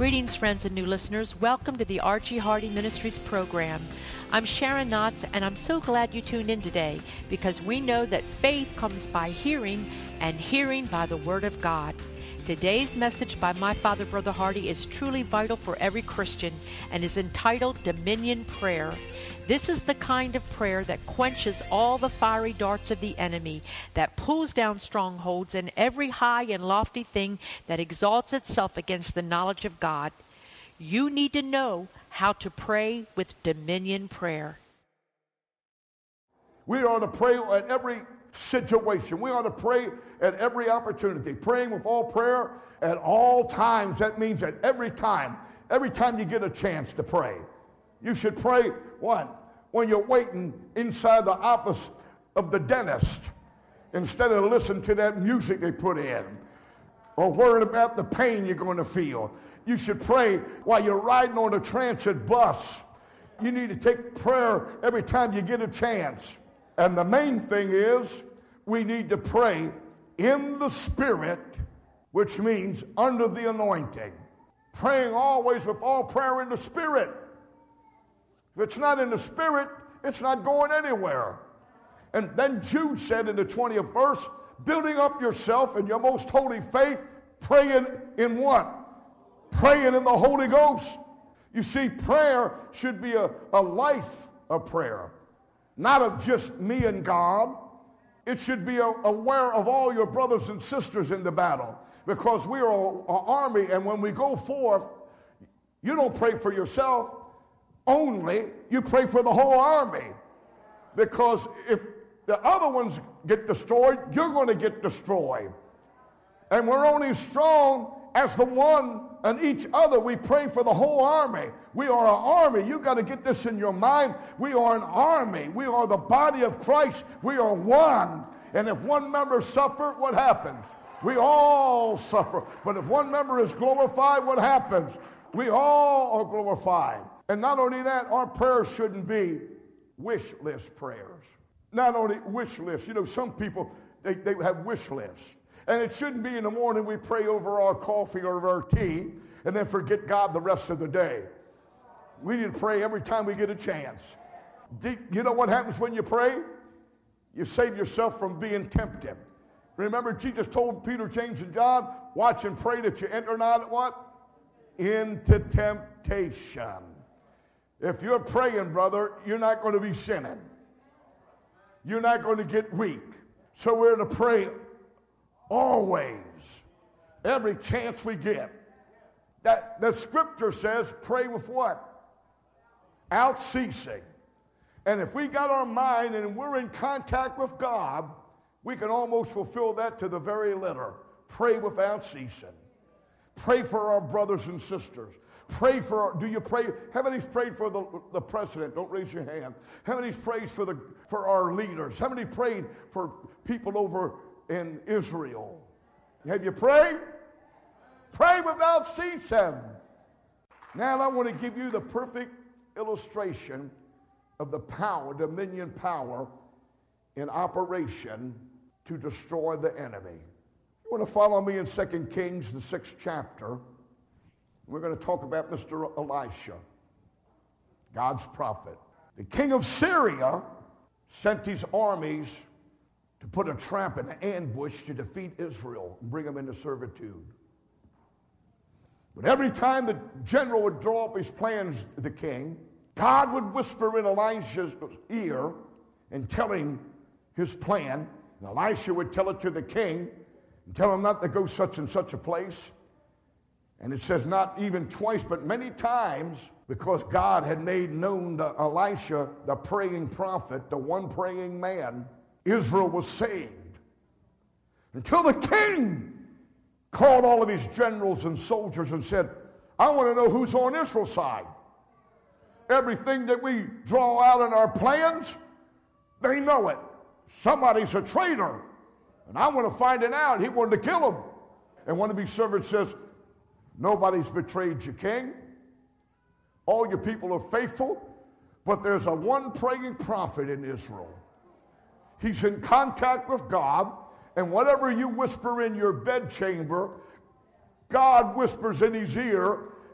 Greetings, friends and new listeners. Welcome to the Archie Hardy Ministries program. I'm Sharon Knotts, and I'm so glad you tuned in today because we know that faith comes by hearing, and hearing by the Word of God. Today's message by my father, Brother Hardy, is truly vital for every Christian and is entitled Dominion Prayer. This is the kind of prayer that quenches all the fiery darts of the enemy, that pulls down strongholds and every high and lofty thing that exalts itself against the knowledge of God. You need to know how to pray with Dominion Prayer. We ought to pray at every situation. We ought to pray at every opportunity. Praying with all prayer at all times. That means at every time you get a chance to pray. You should pray, when you're waiting inside the office of the dentist, instead of listening to that music they put in, or worrying about the pain you're going to feel. You should pray while you're riding on a transit bus. You need to take prayer every time you get a chance. And the main thing is, we need to pray in the Spirit, which means under the anointing. Praying always with all prayer in the Spirit. If it's not in the Spirit, it's not going anywhere. And then Jude said in the 20th verse, building up yourself in your most holy faith, praying in what? Praying in the Holy Ghost. You see, prayer should be a life of prayer. Not of just me and God. It should be aware of all your brothers and sisters in the battle. Because we are an army, and when we go forth, you don't pray for yourself only, you pray for the whole army. Because if the other ones get destroyed, you're going to get destroyed. And we're only strong as the one and each other. We pray for the whole army. We are an army. You got to get this in your mind. We are an army. We are the body of Christ. We are one. And if one member suffers, what happens? We all suffer. But if one member is glorified, what happens? We all are glorified. And not only that, our prayers shouldn't be wish list prayers. Not only wish lists. You know, some people, they have wish lists. And it shouldn't be in the morning we pray over our coffee or our tea and then forget God the rest of the day. We need to pray every time we get a chance. You know what happens when you pray? You save yourself from being tempted. Remember, Jesus told Peter, James, and John, watch and pray that you enter not what? Into temptation. If you're praying, brother, you're not going to be sinning. You're not going to get weak. So we're to pray always, every chance we get. That the scripture says, pray with what? Without ceasing. And if we got our mind and we're in contact with God, we can almost fulfill that to the very letter. Pray without ceasing. Pray for our brothers and sisters. Pray for, do you pray? How many's prayed for the president? Don't raise your hand. How many's prayed for our leaders? How many prayed for people over in Israel? Have you prayed? Pray without ceasing. Now I want to give you the perfect illustration of the power, dominion power in operation to destroy the enemy. You want to follow me in 2 Kings, the 6th chapter. We're going to talk about Mr. Elisha, God's prophet. The king of Syria sent his armies to put a trap and an ambush to defeat Israel and bring them into servitude. But every time the general would draw up his plans to the king, God would whisper in Elisha's ear and tell him his plan. And Elisha would tell it to the king and tell him not to go such and such a place. And it says not even twice, but many times, because God had made known to Elisha, the praying prophet, the one praying man, Israel was saved. Until the king called all of his generals and soldiers and said, I want to know who's on Israel's side. Everything that we draw out in our plans, they know it. Somebody's a traitor. And I want to find it out. He wanted to kill him. And one of his servants says, nobody's betrayed you, king. All your people are faithful, but there's a one praying prophet in Israel. He's in contact with God, and whatever you whisper in your bedchamber, God whispers in his ear,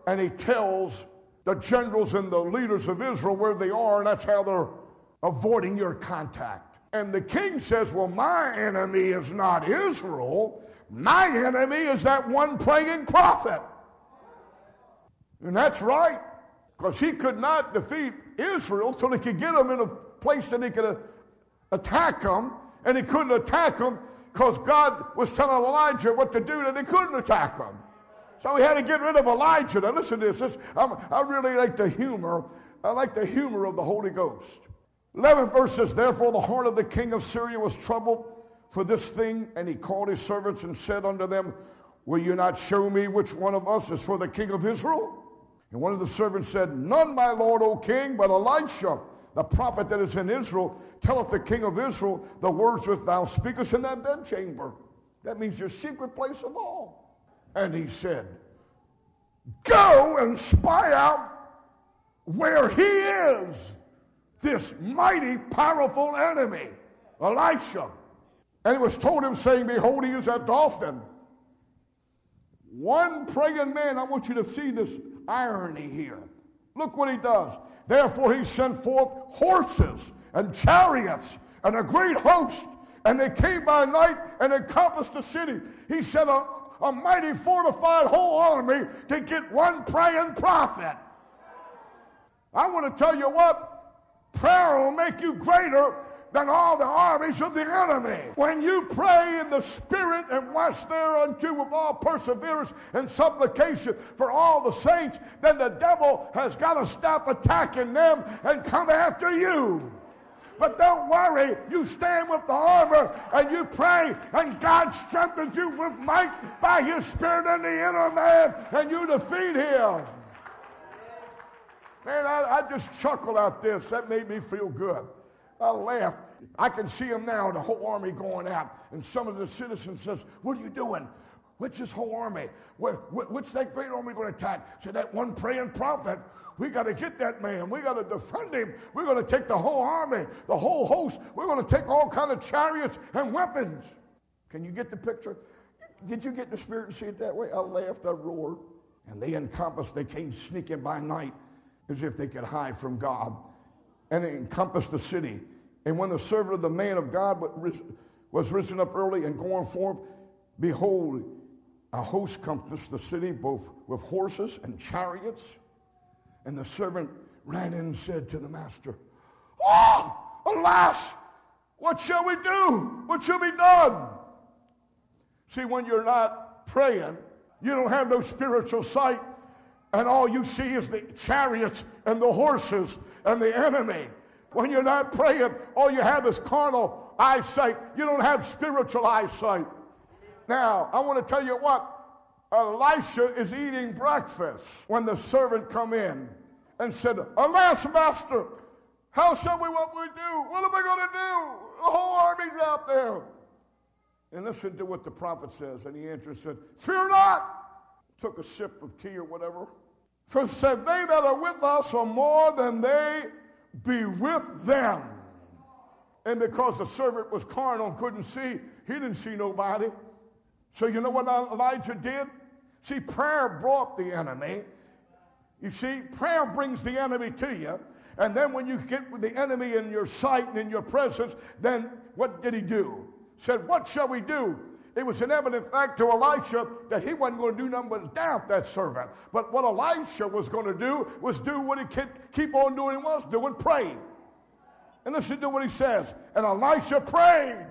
and he tells the generals and the leaders of Israel where they are, and that's how they're avoiding your contact. And the king says, well, my enemy is not Israel. My enemy is that one praying prophet. And that's right, because he could not defeat Israel till he could get them in a place that he could attack them, and he couldn't attack them because God was telling Elijah what to do, and he couldn't attack them. So he had to get rid of Elijah. Now listen to this. I really like the humor. I like the humor of the Holy Ghost. 11th verse says, therefore the heart of the king of Syria was troubled for this thing, and he called his servants and said unto them, will you not show me which one of us is for the king of Israel? And one of the servants said, none, my lord, O king, but Elisha, the prophet that is in Israel, telleth the king of Israel the words which thou speakest in that bedchamber. That means your secret place of all. And he said, go and spy out where he is, this mighty, powerful enemy, Elisha. And it was told him, saying, behold, he is at Dothan. One praying man, I want you to see this irony here. Look what he does. Therefore he sent forth horses and chariots and a great host, and they came by night and encompassed the city. He sent a mighty fortified whole army to get one praying prophet. I want to tell you what, prayer will make you greater than all the armies of the enemy. When you pray in the Spirit and watch thereunto with all perseverance and supplication for all the saints, then the devil has got to stop attacking them and come after you. But don't worry, you stand with the armor and you pray, and God strengthens you with might by his Spirit in the inner man, and you defeat him. Man, I just chuckled at this. That made me feel good. I laughed. I can see him now, the whole army going out. And some of the citizens says, what are you doing? What's this whole army? What's that great army going to attack? So that one praying prophet, we got to get that man. We got to defend him. We're going to take the whole army, the whole host. We're going to take all kind of chariots and weapons. Can you get the picture? Did you get the Spirit to see it that way? I laughed, I roared. And they encompassed, they came sneaking by night as if they could hide from God. And it encompassed the city. And when the servant of the man of God was risen up early and going forth, behold, a host compassed the city, both with horses and chariots. And the servant ran in and said to the master, oh, alas, what shall we do? What shall be done? See, when you're not praying, you don't have no spiritual sight, and all you see is the chariots and the horses and the enemy. When you're not praying, all you have is carnal eyesight. You don't have spiritual eyesight. Now, I want to tell you what. Elisha is eating breakfast when the servant come in and said, alas, master, how shall we, what we do? What am I going to do? The whole army's out there. And listen to what the prophet says. And he answered and said, fear not. Took a sip of tea or whatever. For said, they that are with us are more than they be with them. And because the servant was carnal and couldn't see, he didn't see nobody. So you know what Elijah did? See, prayer brought the enemy. You see, prayer brings the enemy to you. And then when you get with the enemy in your sight and in your presence, then what did he do? Said, what shall we do? It was an evident fact to Elisha that he wasn't going to do nothing but doubt that servant. But what Elisha was going to do was do what he could keep on doing he was doing, praying. And listen to what he says. And Elisha prayed.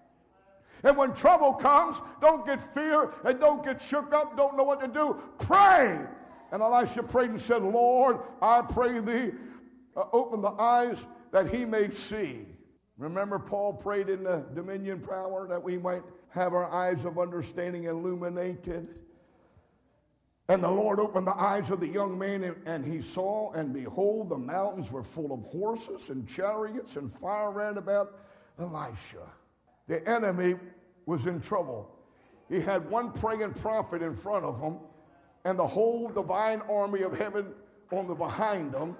And when trouble comes, don't get fear and don't get shook up, don't know what to do. Pray. And Elisha prayed and said, Lord, I pray thee, open the eyes that he may see. Remember, Paul prayed in the dominion power that we might have our eyes of understanding illuminated. And the Lord opened the eyes of the young man, and he saw, and behold, the mountains were full of horses and chariots, and fire ran about Elisha. The enemy was in trouble. He had one praying prophet in front of him, and the whole divine army of heaven on the behind him.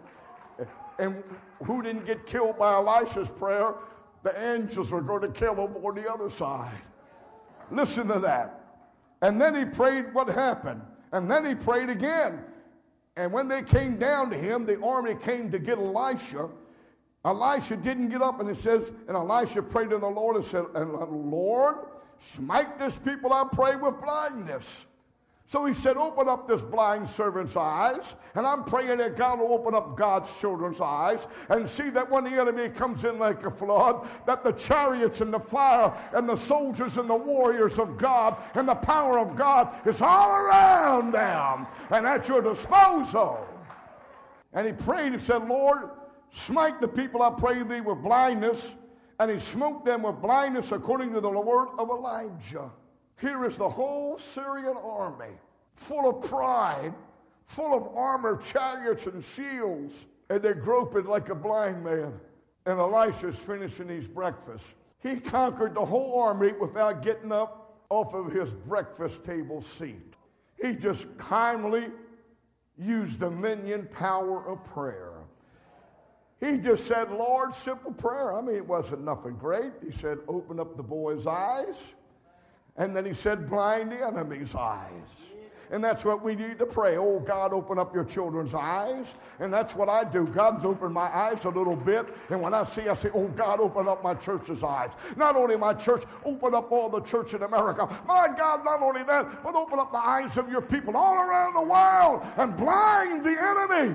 And who didn't get killed by Elisha's prayer? The angels were going to kill him on the other side. Listen to that. And then he prayed, what happened? And then he prayed again. And when they came down to him, the army came to get Elisha. Elisha didn't get up, and it says, and Elisha prayed to the Lord and said, Lord, smite this people, I pray, with blindness. So he said, open up this blind servant's eyes. And I'm praying that God will open up God's children's eyes and see that when the enemy comes in like a flood, that the chariots and the fire and the soldiers and the warriors of God and the power of God is all around them and at your disposal. And he prayed and said, Lord, smite the people, I pray thee, with blindness. And he smote them with blindness according to the word of Elijah. Here is the whole Syrian army, full of pride, full of armor, chariots, and shields, and they're groping like a blind man. And Elisha's finishing his breakfast. He conquered the whole army without getting up off of his breakfast table seat. He just kindly used the minion power of prayer. He just said, Lord, simple prayer. I mean, it wasn't nothing great. He said, open up the boy's eyes. And then he said, blind the enemy's eyes. And that's what we need to pray. Oh, God, open up your children's eyes. And that's what I do. God's opened my eyes a little bit. And when I say, oh, God, open up my church's eyes. Not only my church, open up all the church in America. My God, not only that, but open up the eyes of your people all around the world and blind the enemy.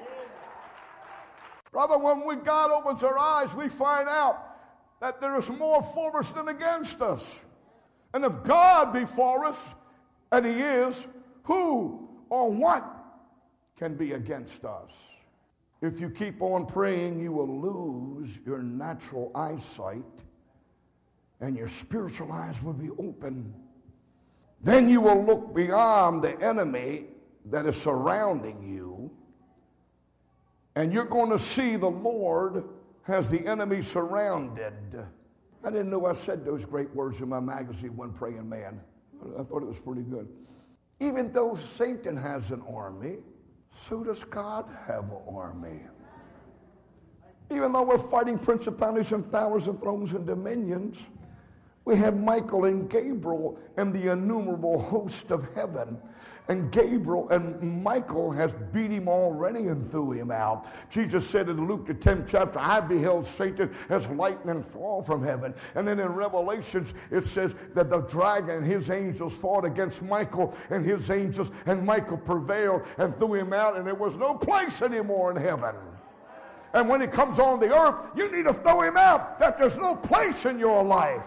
Brother, when God opens our eyes, we find out that there is more for us than against us. And if God be for us, and he is, who or what can be against us? If you keep on praying, you will lose your natural eyesight, and your spiritual eyes will be open. Then you will look beyond the enemy that is surrounding you, and you're going to see the Lord has the enemy surrounded. I didn't know I said those great words in my magazine, One Praying Man. I thought it was pretty good. Even though Satan has an army, so does God have an army. Even though we're fighting principalities and powers and thrones and dominions, we have Michael and Gabriel and the innumerable host of heaven. And Gabriel and Michael has beat him already and threw him out. Jesus said in Luke the 10th chapter, I beheld Satan as lightning fall from heaven. And then in Revelations it says that the dragon and his angels fought against Michael and his angels, and Michael prevailed and threw him out, and there was no place anymore in heaven. And when he comes on the earth, you need to throw him out, that there's no place in your life.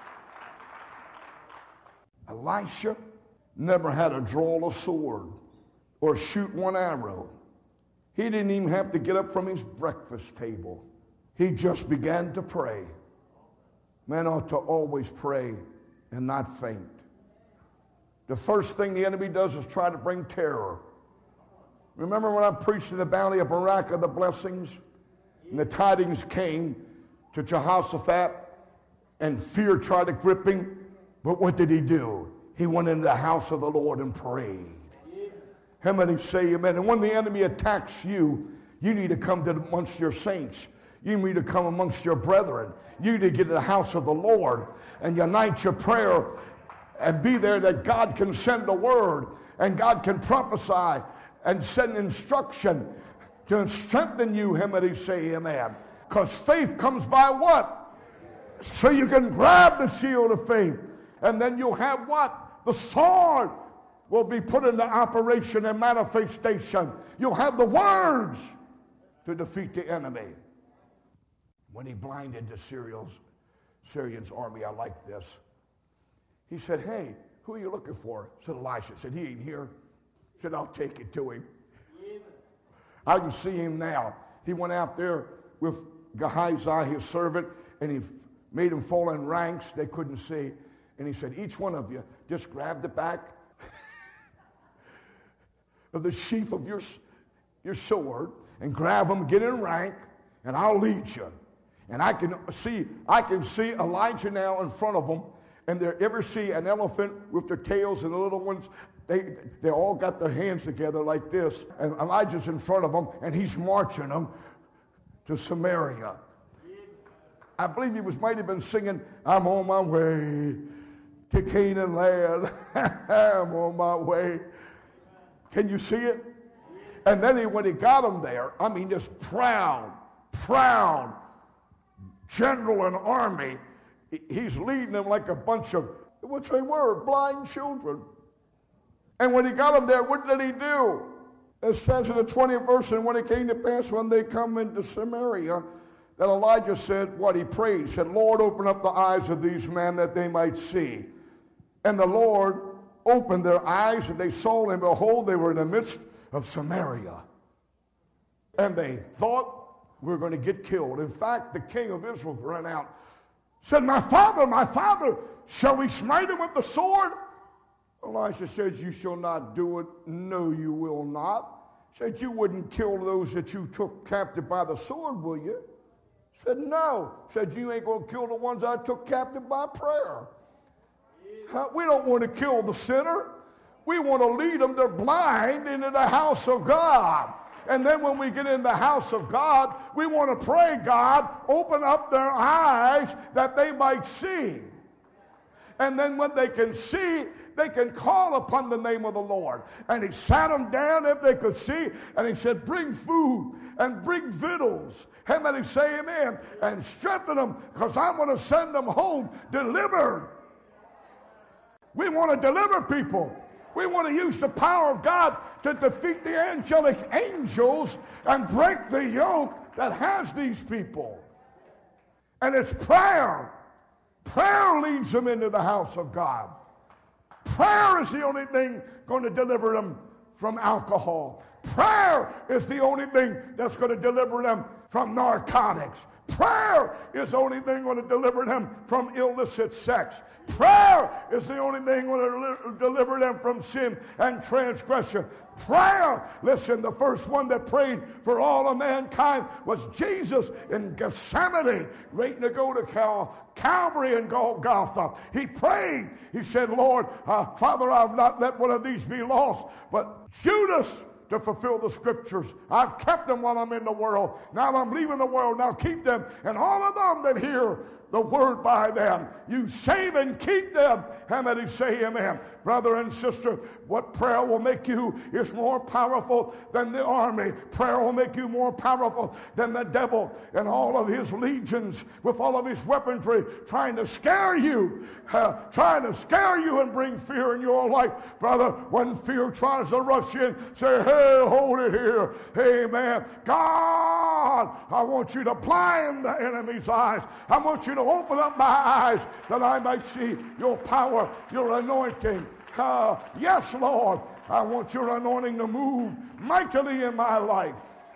Elisha never had to draw a sword or shoot one arrow. He didn't even have to get up from his breakfast table. He just began to pray. Man ought to always pray and not faint. The first thing the enemy does is try to bring terror. Remember when I preached in the Valley of Barakah, the blessings? And the tidings came to Jehoshaphat, and fear tried to grip him. But what did he do? He went into the house of the Lord and prayed. How many say amen? And when the enemy attacks you, you need to come to amongst your saints. You need to come amongst your brethren. You need to get to the house of the Lord and unite your prayer and be there, that God can send a word and God can prophesy and send instruction to strengthen you. How many say amen? Because faith comes by what? So you can grab the shield of faith, and then you'll have what? The sword will be put into operation and manifestation. You'll have the words to defeat the enemy. When he blinded the Syrians' army, I like this. He said, hey, who are you looking for? Said Elisha. Said, he ain't here. Said, I'll take it to him. I can see him now. He went out there with Gehazi, his servant, and he made them fall in ranks. They couldn't see. And he said, each one of you, just grab the back of the sheath of your sword and grab them, get in rank, and I'll lead you. And I can see Elijah now in front of them. And they ever see an elephant with their tails, and the little ones, they all got their hands together like this. And Elijah's in front of them, and he's marching them to Samaria. I believe he might have been singing, I'm on my way to Canaan land. I'm on my way. Can you see it? And then when he got them there, I mean, this proud general and army, he's leading them like a bunch of, which they were, blind children. And when he got them there, what did he do? It says in the 20th verse, and when it came to pass when they come into Samaria, that Elijah said, what he prayed, he said, Lord, open up the eyes of these men that they might see. And the Lord opened their eyes, and they saw, and behold, they were in the midst of Samaria. And they thought we were going to get killed. In fact, the king of Israel ran out, said, my father, shall we smite him with the sword? Elisha says, you shall not do it. No, you will not. Said, you wouldn't kill those that you took captive by the sword, will you? Said, no. Said, you ain't going to kill the ones I took captive by prayer. We don't want to kill the sinner. We want to lead them, they're blind, into the house of God. And then when we get in the house of God, we want to pray, God, open up their eyes that they might see. And then when they can see, they can call upon the name of the Lord. And he sat them down if they could see, and he said, bring food and bring victuals. And he say amen, and strengthen them, because I'm going to send them home delivered. We want to deliver people. We want to use the power of God to defeat the angelic angels and break the yoke that has these people. And it's prayer. Prayer leads them into the house of God. Prayer is the only thing going to deliver them from alcohol. Prayer is the only thing that's going to deliver them from narcotics. Prayer is the only thing going to deliver them from illicit sex. Prayer is the only thing going to deliver them from sin and transgression. Prayer, listen, the first one that prayed for all of mankind was Jesus in Gethsemane, waiting to go to Calvary and Golgotha. He prayed. He said, Lord, Father, I've not let one of these be lost, but Judas, to fulfill the scriptures. I've kept them while I'm in the world. Now I'm leaving the world. Now keep them. And all of them that hear the word by them, you save and keep them. How many say amen? Brother and sister, what prayer will make you is more powerful than the army. Prayer will make you more powerful than the devil and all of his legions with all of his weaponry trying to scare you and bring fear in your life. Brother, when fear tries to rush in, say, hey, hold it here. Amen. God, I want you to blind the enemy's eyes. I want you to open up my eyes that I might see your power, your anointing. Yes, Lord, I want your anointing to move mightily in my life.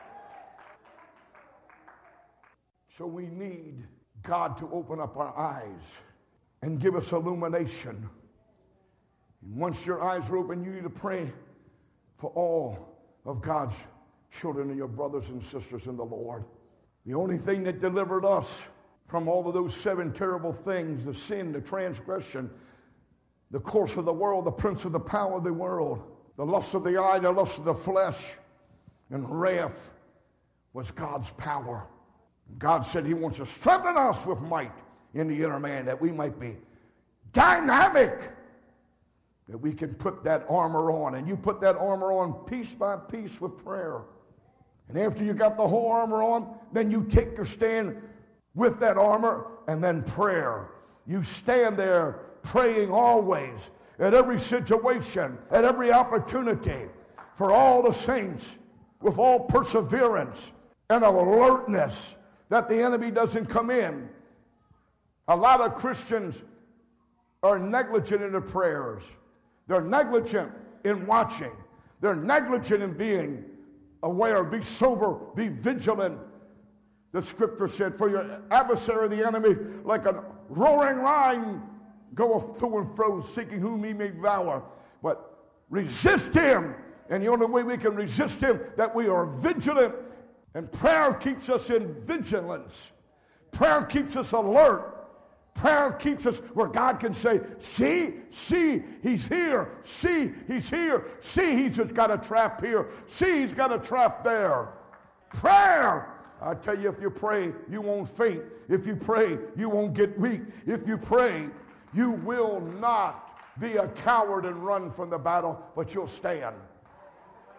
So we need God to open up our eyes and give us illumination. And once your eyes are open, you need to pray for all of God's children and your brothers and sisters in the Lord. The only thing that delivered us from all of those 7 terrible things, the sin, the transgression, the course of the world, the prince of the power of the world, the lust of the eye, the lust of the flesh, and wrath, was God's power. God said he wants to strengthen us with might in the inner man, that we might be dynamic, that we can put that armor on. And you put that armor on piece by piece with prayer. And after you got the whole armor on, then you take your stand with that armor and then prayer. You stand there praying always, at every situation, at every opportunity, for all the saints, with all perseverance and alertness, that the enemy doesn't come in. A lot of Christians are negligent in their prayers. They're negligent in watching. They're negligent in being aware. Be sober, be vigilant. The scripture said, for your adversary, the enemy, like a roaring lion, goeth to and fro, seeking whom he may devour. But resist him. And the only way we can resist him, that we are vigilant. And prayer keeps us in vigilance. Prayer keeps us alert. Prayer keeps us where God can say, see, he's here. See, he's here. See, he's got a trap here. See, he's got a trap there. Prayer. I tell you, if you pray, you won't faint. If you pray, you won't get weak. If you pray, you will not be a coward and run from the battle, but you'll stand.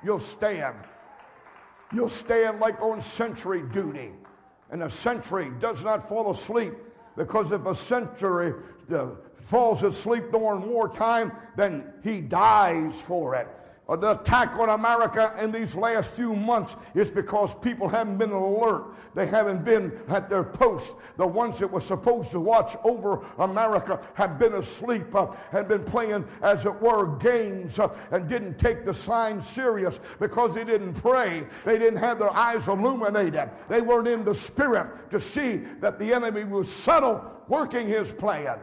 you'll stand. You'll stand like on sentry duty. And a sentry does not fall asleep, because if a sentry falls asleep during wartime, then he dies for it. The attack on America in these last few months is because people haven't been alert. They haven't been at their posts. The ones that were supposed to watch over America have been asleep, have been playing, as it were, games, and didn't take the signs serious because they didn't pray. They didn't have their eyes illuminated. They weren't in the spirit to see that the enemy was subtle, working his plan.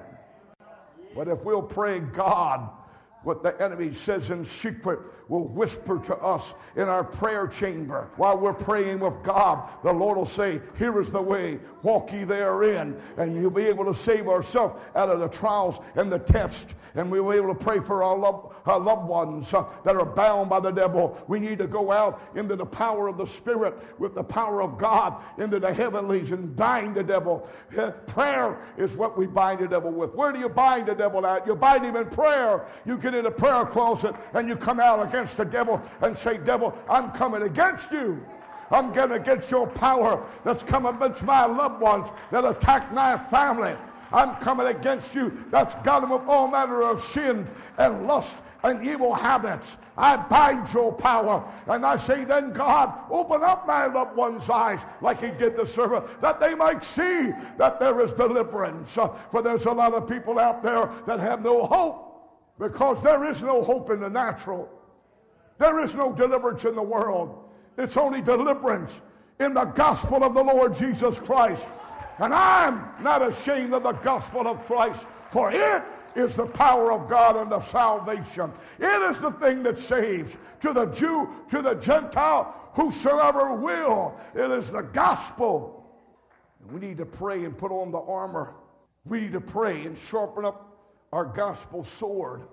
But if we'll pray, God, what the enemy says in secret will whisper to us in our prayer chamber. While we're praying with God, the Lord will say, here is the way, walk ye therein. And you'll be able to save ourselves out of the trials and the tests. And we'll be able to pray for our loved ones that are bound by the devil. We need to go out into the power of the Spirit with the power of God into the heavenlies and bind the devil. Prayer is what we bind the devil with. Where do you bind the devil at? You bind him in prayer. You get in a prayer closet and you come out against the devil and say, devil, I'm coming against you. I'm going against your power that's come against my loved ones that attack my family. I'm coming against you that's got them with all manner of sin and lust and evil habits. I bind your power. And I say, then God, open up my loved one's eyes like he did the servant, that they might see that there is deliverance. For there's a lot of people out there that have no hope, because there is no hope in the natural. There is no deliverance in the world. It's only deliverance in the gospel of the Lord Jesus Christ. And I'm not ashamed of the gospel of Christ, for it is the power of God unto salvation. It is the thing that saves, to the Jew, to the Gentile, whosoever will. It is the gospel. And we need to pray and put on the armor. We need to pray and sharpen up our gospel sword.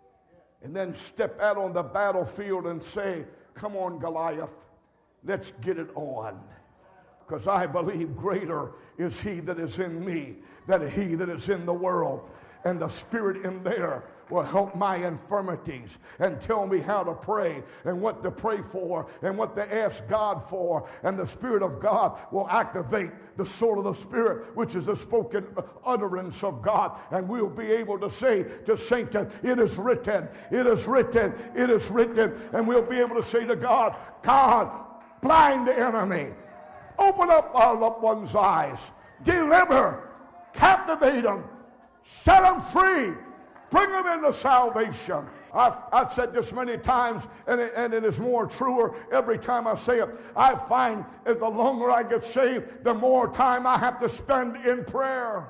And then step out on the battlefield and say, come on, Goliath, let's get it on. Because I believe greater is he that is in me than he that is in the world. And the Spirit in there will help my infirmities and tell me how to pray and what to pray for and what to ask God for. And the Spirit of God will activate the sword of the Spirit, which is the spoken utterance of God. And we'll be able to say to Satan, it is written, it is written, it is written. And we'll be able to say to God, God, blind the enemy. Open up our loved one's eyes. Deliver. Captivate them. Set them free. Bring them into salvation. I've said this many times, and it is more truer every time I say it. I find that the longer I get saved, the more time I have to spend in prayer.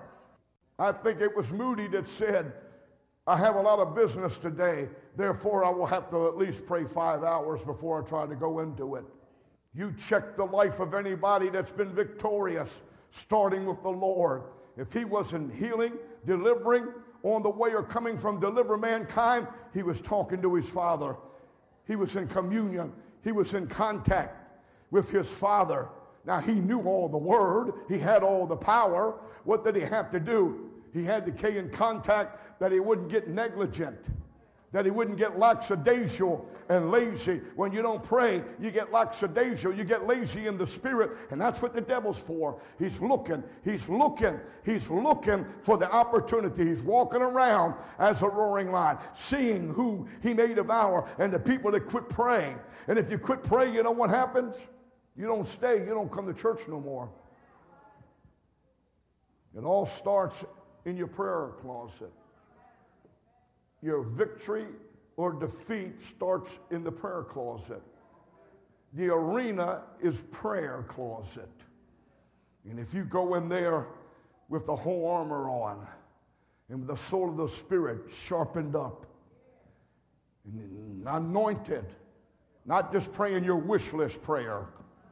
I think it was Moody that said, I have a lot of business today, therefore I will have to at least pray 5 hours before I try to go into it. You check the life of anybody that's been victorious, starting with the Lord. If he wasn't healing, delivering, on the way or coming from deliver mankind, he was talking to his Father. He was in communion. He was in contact with his Father. Now, he knew all the word. He had all the power. What did he have to do? He had to stay in contact that he wouldn't get negligent, that he wouldn't get lackadaisical and lazy. When you don't pray, you get lackadaisical, you get lazy in the spirit, and that's what the devil's for. He's looking for the opportunity. He's walking around as a roaring lion, seeing who he may devour, and the people that quit praying. And if you quit praying, you know what happens? You don't stay, you don't come to church no more. It all starts in your prayer closet. Your victory or defeat starts in the prayer closet. The arena is prayer closet. And if you go in there with the whole armor on and with the sword of the Spirit sharpened up and anointed, not just praying your wish list prayer.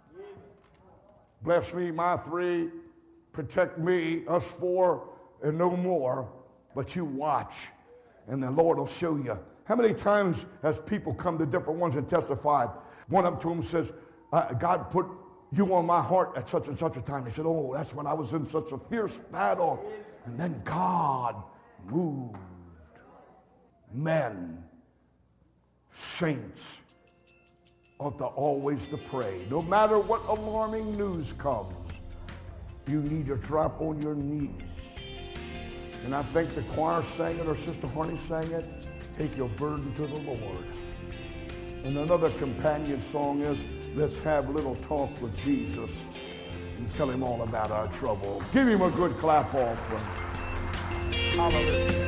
Bless me, my three, protect me, us four, and no more. But you watch, and the Lord will show you. How many times has people come to different ones and testified? One up to them says, God put you on my heart at such and such a time. He said, oh, that's when I was in such a fierce battle. And then God moved. Men, saints, ought to always to pray. No matter what alarming news comes, you need to drop on your knees. And I think the choir sang it, or Sister Harney sang it, take your burden to the Lord. And another companion song is, let's have a little talk with Jesus and tell him all about our trouble. Give him a good clap offering. Hallelujah.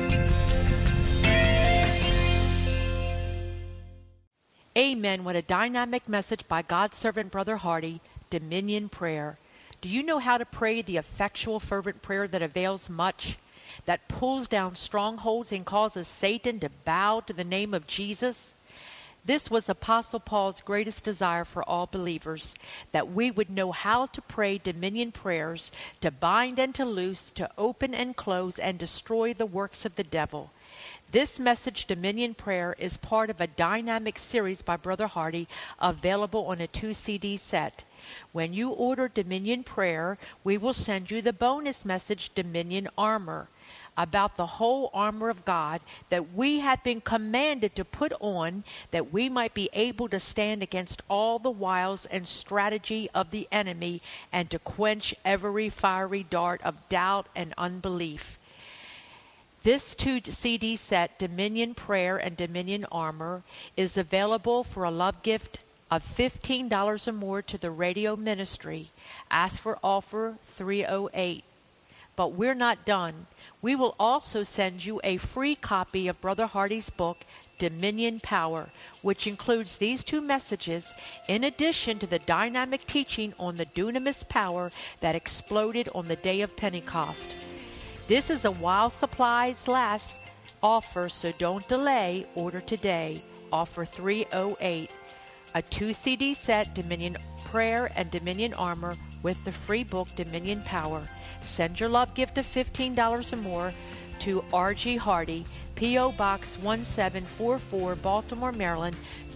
Amen. What a dynamic message by God's servant, Brother Hardy, Dominion Prayer. Do you know how to pray the effectual, fervent prayer that avails much, that pulls down strongholds and causes Satan to bow to the name of Jesus? This was Apostle Paul's greatest desire for all believers, that we would know how to pray dominion prayers, to bind and to loose, to open and close, and destroy the works of the devil. This message, Dominion Prayer, is part of a dynamic series by Brother Hardy, available on a 2-CD set. When you order Dominion Prayer, we will send you the bonus message, Dominion Armor, about the whole armor of God that we have been commanded to put on, that we might be able to stand against all the wiles and strategy of the enemy, and to quench every fiery dart of doubt and unbelief. This 2-CD set, Dominion Prayer and Dominion Armor, is available for a love gift of $15 or more to the radio ministry. Ask for offer 308. But we're not done. We will also send you a free copy of Brother Hardy's book, Dominion Power, which includes these 2 messages, in addition to the dynamic teaching on the dunamis power that exploded on the day of Pentecost. This is a while supplies last offer, so don't delay. Order today. Offer 308. A 2-CD set, Dominion Prayer and Dominion Armor, with the free book, Dominion Power. Send your love gift of $15 or more to R.G. Hardy, P.O. Box 1744, Baltimore, Maryland,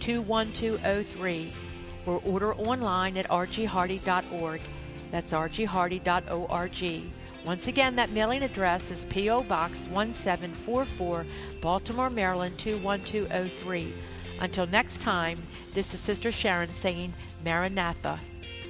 21203. Or order online at rghardy.org. That's rghardy.org. Once again, that mailing address is P.O. Box 1744, Baltimore, Maryland, 21203. Until next time, this is Sister Sharon saying, Maranatha.